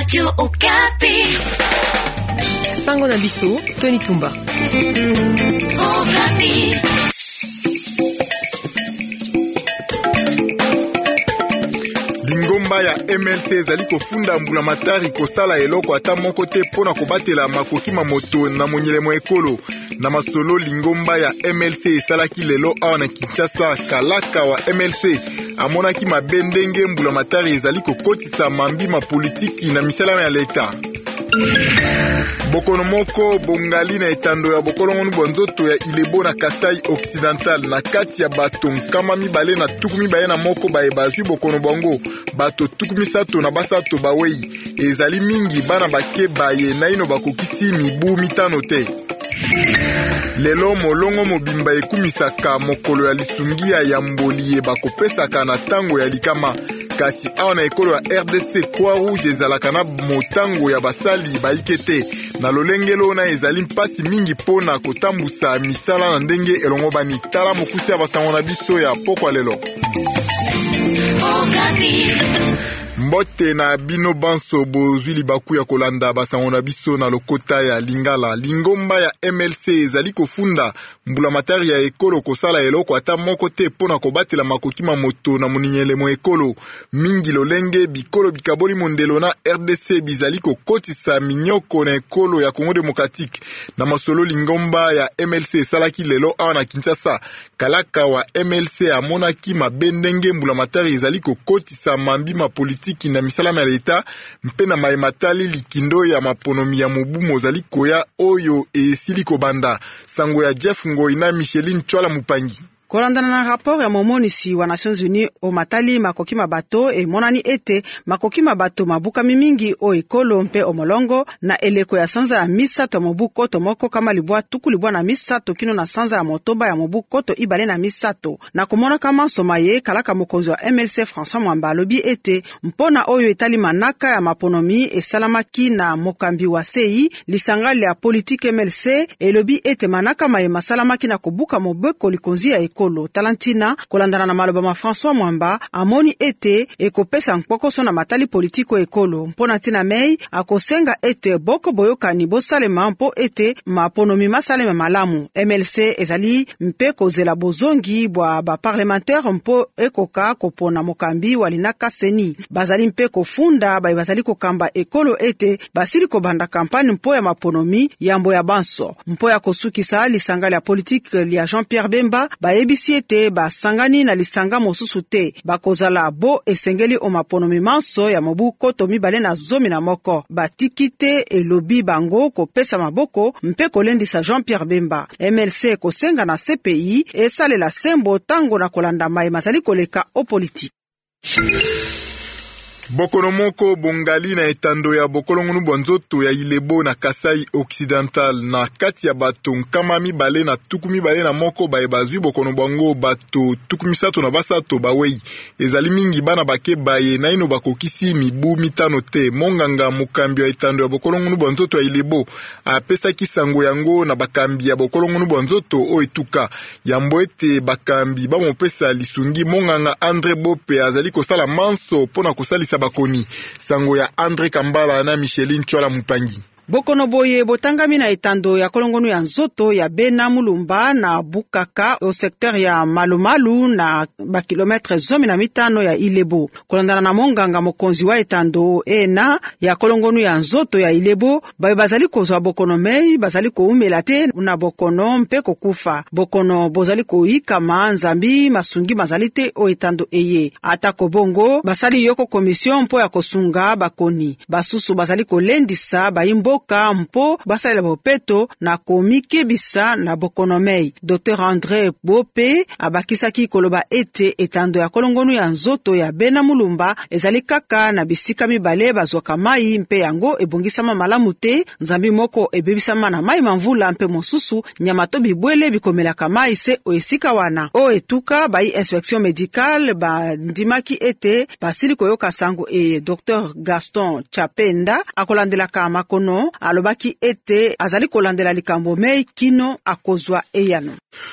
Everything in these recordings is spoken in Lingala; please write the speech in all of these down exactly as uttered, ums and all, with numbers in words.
Radio Okapi. Sango na biso, Tony Tumba. Okapi. Lingomba ya M L C ezali kofunda mbula matari kosala eloko ata moko te pona kobatela makoki mamoto na monyelemo ekolo. Na masolo Lingomba ya M L C esalaki lelo awa na Kinshasa. Kalaka wa M L C amonaki mabe ndenge mbula matari ezali kokotisa mambi ma politiki na misalama ya leta. Bokono moko bongali na etando ya bokolongonu bonzoto ya Ilebo na Kasai Occidental na kati ya bato nkama mibale na tuku mibale na moko bae bazwi bokono bango bato tuku misato na basato bawei ezali mingi bana bake baye na ino bakokisi mibu mitano te. Lelo molongo mobimba ekumisaka mokolo ya lisungia ya mboliye bakopesaka na tango ya likama. Kasi awa na ekolo ya R D C Croix-Rouge ezalaka na motango ya basali baikete na lolengelo na ezali mpasi mingi pona kotambusa misala na ndenge elongo bani tala mokusi ya basango na biso ya pokwa lelo. Mbote na bino banso bozwi libaku ya kolanda basango na biso na lokota ya Lingala. Lingomba ya M L C ezali kofunda mbula matari ya ekolo kosala eloko ata moko te pona kobatela makoki mamoto na moninyelemo ekolo. Mingi lolenge bikolo bikaboli mondelo na R D C bizali kokotisa minyoko na ekolo ya Congo Democratique. Na masolo Lingomba ya M L C esalaki lelo awa na Kinshasa. Kalaka wa M L C amonaki mabendenge mbula matari ezali kokotisa mambi ma politiki na misalama ya leta mpe na maimatali likindo ya maponomi ya mobu mozali koya oyo esili kobanda. Sango ya Jeff Ngoi na Micheline Chwala Mupangi. Kolandana na rapport ya momonisi wa Nations Unies o matali makoki mabato e monani ete makoki mabato mabuka mimingi o ekolo mpe o molongo na eleko ya sanza ya misa to mobuko to moko kama libwa tuku libwa na misa to kino na sanza ya motoba ya mobuko to ibale na misa to. Na kumona kama somaye kalaka mokonzi wa M L C François Mwamba lobi ete mpona oyo etali manaka ya maponomi esalamaki na mokambi wa C I lisangali ya politique M L C elobi ete manaka maye masalamaki na kubuka mobeko likonzi ya Kolo talantina kolandana na maloba ma François Mwamba amoni ete ekopesa nkpokoso na matali politiko ekolo mpona tina mei akosenga ete boko boyokani bosalema mpo ete maponomi masalema malamu. M L C ezali mpe kozela bozongi bwa ba parlementaire mpo ekoka kopona mokambi walinaka seni bazali mpe kofunda ba bazali kokamba ekolo ete basili kobanda kampani mpo ya maponomi yambo ya banso mpo ya kosukisa lisanga ya politique ya Jean-Pierre Bemba ba ebisiete basangani na lisanga mosusu te bakozala bo esengeli o maponomi manso ya mobuko to mibale na zomi na moko batikite elobi bango kopesa maboko mpe kolendisa Jean-Pierre Bemba. M L C kosenga na C P I esalela sembo tango na kolanda mai mazali koleka o politique. Bokono moko bongali na etando ya bokolongonu bonzoto ya Ilebo na Kasai Occidental na kati ya bato nkama mibale na tuku mibale na moko bae bazwi bokono bango bato tuku misato na basato bawei ezali mingi bana bake baye na ino bakokisi mibu mitano te. Monganga mukambi ya etando ya bokolongonu bonzoto ya Ilebo apesaki sango yango na bakambi ya bokolongonu bonzoto o etuka yambo ete bakambi ba mopesa lisungi. Monganga Andre Bope azali kosala manso pona kosalisa bakoni. Sango ya Andre Kambala na Micheline Chwala Mupangi. Bokono boye botangami na etando ya kolongonu ya nzoto ya Bena Mulumba na Bukaka au secteur ya Malumalu na ba kilometre zomi na mitano ya Ilebo. Kolandana na monganga mokonzi wa etando ena ya kolongonu ya nzoto ya Ilebo bae bazali kozwa bokono mei bazali koumela te na bokono mpe kokufa. Bokono bozali koika manzambi masungi mazali te o etando eye. Atako bongo basali yoko komision mpo ya kosunga bakoni. Basusu bazali kolendisa baimbo ka mpo basalela bopeto na komike bisa na bokonomei. Docteur André Bope abakisaki koloba ete etando ya kolongonu ya nzoto ya Bena Mulumba ezali kaka na bisika mibale bazwaka mai mpe yango ebongisama malamu te. Nzambi moko ebebisama na mai mamvula mpe mosusu nyamato bibwele bikomelaka mai se o esika wana o etuka bai inspection médicale ba ndimaki ete basili koyoka sango e Docteur Gaston Chapenda akolandelaka makono alobaki ete azali kolandela likambo mei kino akozwa eyano.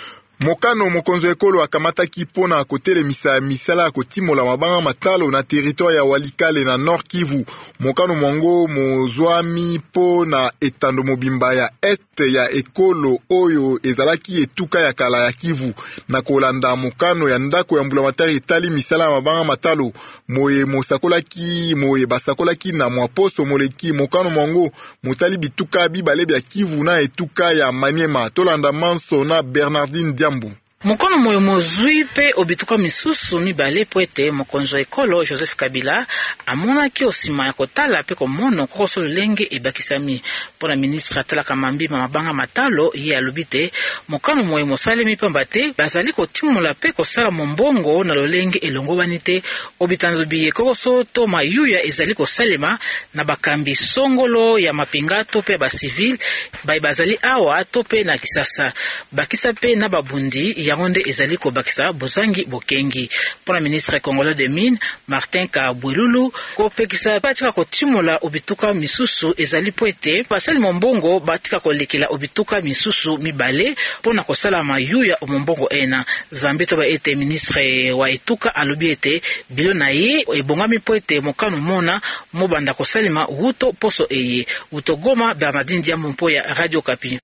Mokano mokonzo ekolo akamataki pona kotelemisa misala kotimola mabanga matalo na territoire ya Walikale na Nord Kivu. Mokano mongo mozwami pona etando mobimba ya este ya ekolo oyo ezalaki etuka ya kala ya Kivu na kolanda mokano ya ndako ya mbulamatari etali misala mabanga matalo moye mosakolaki moye basakolaki na mwaposo moleki. Mokano mongo motali bituka bibale bya Kivu na etuka ya Maniema. Tolanda Manso na Bernardine Diambu. Mokono moyo mozui pe obituka misusu mibale po ete mokonzo ekolo Joseph Kabila amonaki osima ya kotala pe komono kokoso lolenge ebakisami. Pona ministre atalaka mambima mabanga matalo ye alobi te mokono moyo mosalemi pamba te bazali kotimola pe kosala mombongo na lolenge elongobani te. Obitanzo biye kokoso to mayuya ezali kosalema na bakambi songolo ya mapingato pe ba civil bai bazali awa to pe na Kisasa bakisa pe na babundi ya Ronde ezali ko bakisa bozangi bokengi. Pona ministre congolais de mine Martin Kabwelulu ko pekisa batika ko timola obituka misusu ezali poete basali mombongo batika ko lekela obituka misusu mibale pona ko sala mayuya omombongo ena. Zambito ba ete ministre wa etuka alobi ete bilo na ye ebongami poete mokano mona mobanda ko salima wuto poso eye. Utogoma Bernardine Diambo mpo ya Radio Kapi.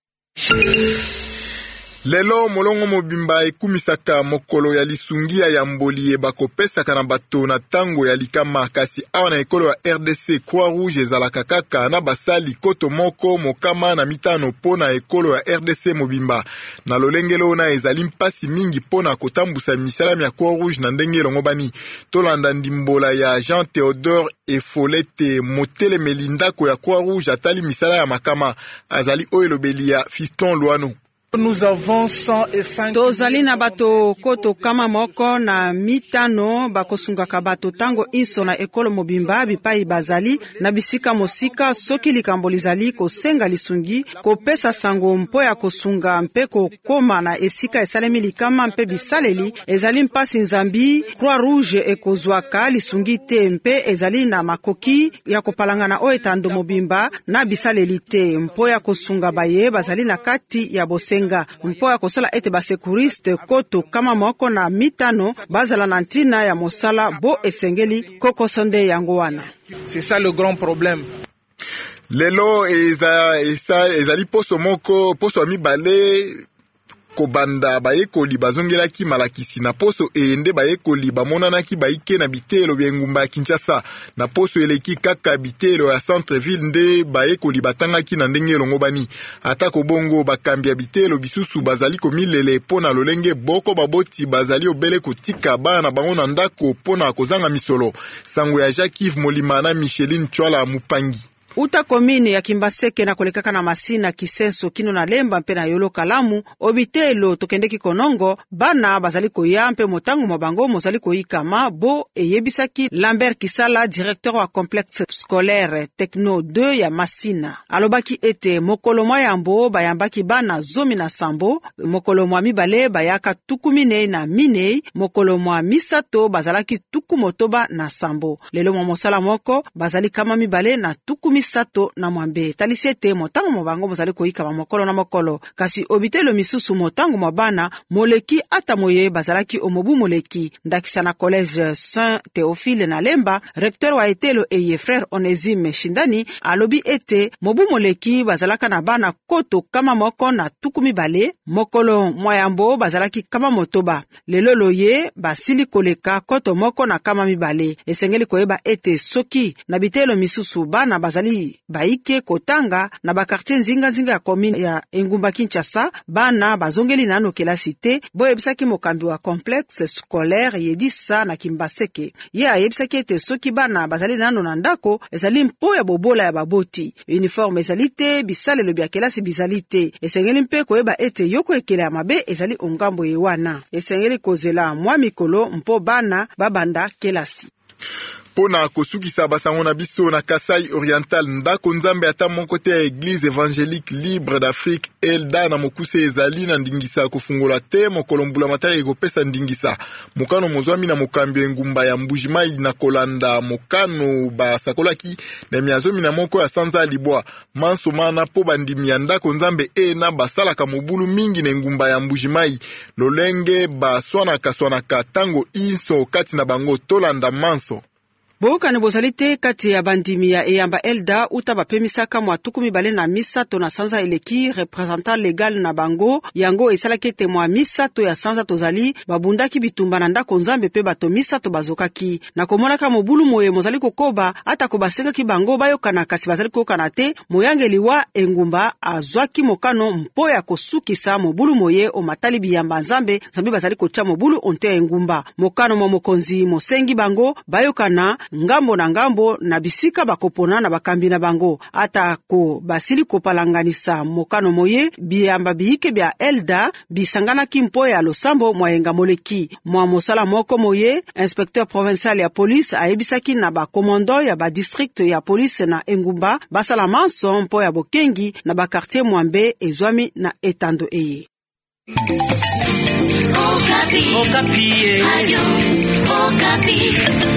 Lelo molongo mobimba ekumisaka mokolo ya lisungia ya mboli bakopesaka na bato na tango ya likama kasi awa na ekolo ya R D C Croix Rouge ezalaka kaka na basali koto moko mokama na mitano pona ekolo ya R D C mobimba na lolengelo na ezali mpasi mingi pona kotambusa misala ya Croix Rouge na ndenge longobani. Tolanda ndimbola ya Jean Théodore Efolete motele melindako ya Croix Rouge atali misala ya makama azali oelobeli ya Fiston Luano. Nous avons cent cinq tozali na bato koto kama moko na mitano bakosungaka bato tango inso na ekolo mobimba bipai bazali na bisika mosika soki likambo lizali kosenga lisungi kopesa sango mpo ya kosunga mpe kokoma na esika esalemi likama mpe bisaleli ezali mpasi nzambi. Croix Rouge ekozwaka lisungi te mpe ezali na makoki ya kopalangana o etando mobimba na bisaleli te mpo ya kosunga baye bazali na kati ya bosenga mpo ya kosala ete basekuriste koto kama moko na mitano bazala na ntina ya mosala bo esengeli kokosonde yango wana. C'est ça le grand problème. Lelo eza eza ezali poso moko poso mibale kobanda bayekoli bazongelaki malakisi na poso eende bayekoli bamonanaki baike na bitelo byengumba ya Kinshasa na poso eleki kaka bitelo ya centre ville nde bayekoli batangaki na ndenge longobani. Ata kobongo bakambi ya bitelo bisusu bazali komilele pona lolenge boko baboti bazali obele kotika bana bango na ndako pona kozanga misolo. Sango ya Jacques Molima na Micheline Chwala Mupangi. Uta komine ya Kimbaseke na kolekaka na Masina Kisenso kino na Lemba mpe na Yolo Kalamu obitelo tokendeki konongo bana bazali koya mpe motango mabango mozali koyikama bo eyebisaki Lambert Kisala directeur wa complexe scolaire Techno deux ya Masina alobaki ete mokolo mwa yambo bayambaki bana zomi na sambo mokolo mwa mibale bayaka tukumine na mine mokolo mwa misato bazalaki tuku motoba na sambo lelo mwa mosala moko bazali kama mibale na tukumi sato na mwambe talisete motango mobango mozali koyika ba mokolo na mokolo kasi obitelo misusu motango mabana moleki ata moye bazalaki omobu moleki ndakisa na collège Saint Théophile na Lemba recteur wa etelo eye frère Onésime Shindani alobi ete mobu moleki bazalaka na bana koto kama moko na tukumi bale mokolo moyambo bazalaki kama motoba lelo loye basili koleka koto moko na kama mibale esengeli koyeba ete soki na bitelo misusu bana bazali baike kotanga na bakartie nzinga nzinga ya komine ya Engumba Kinshasa bana bazongeli nano kelasi te bo yebisaki mokambi wa complexe scolaire Yedisa na Kimbaseke ye ayebisaki ete soki bana bazali nano na ndako ezali mpo ya bobola ya baboti uniforme ezali te bisalelo bya kelasi bizali te esengeli mpe koyeba ete yoko ekele ya mabe ezali ongambo yewana esengeli kozela mwa mikolo mpo bana babanda kelasi. pona kosukisa basango na biso na Kasai Oriental. Ndako nzambe ata moko te ya Église évangélique libre d'Afrique Elda na mokuse ezali na ndingisa kofungola te mokolo mbula matari ekopesa ndingisa. Mokano mozwami na mokambi engumba ya Mbujimai na kolanda mokano basakolaki na miazomi na moko ya sanza libwa manso mana po bandimi ya ndako nzambe e na basalaka mobulu mingi na engumba ya Mbujimai lolenge baswanaka swanaka tango inso kati na bango tolanda manso. Boyokani bozali te kati ya bandimi ya eyamba Elda uta bapemisaka mwa tuku mibale na misato na sanza eleki representant legal na bango yango esalaki ete mwa misato ya sanza tozali babundaki bitumba na ndako nzambe pe bato misato bazokaki na komonaka mobulu moye mozali kokoba ata kobasengaki bango bayokana kasi bazali kokana te moyangeli wa engumba azwaki mokano mpo ya kosukisa mobulu moye o matali biyamba nzambe nzambe bazali kotia mobulu onte ya engumba mokano mwa mokonzi mosengi bango bayokana ngambo na ngambo na bisika bakopona na bakambi na bango ata ko basili kopalanganisa mokano moye biyamba biyike bya Elda bisangana kimpo ya losambo mwayenga moleki mwa mosala moko moye inspecteur provincial ya police ayebisaki na bakomando ya ba district ya police na engumba basala manso mpo ya bokengi na ba quartier mwambe ezwami na etando eye. Okapi. Okapi.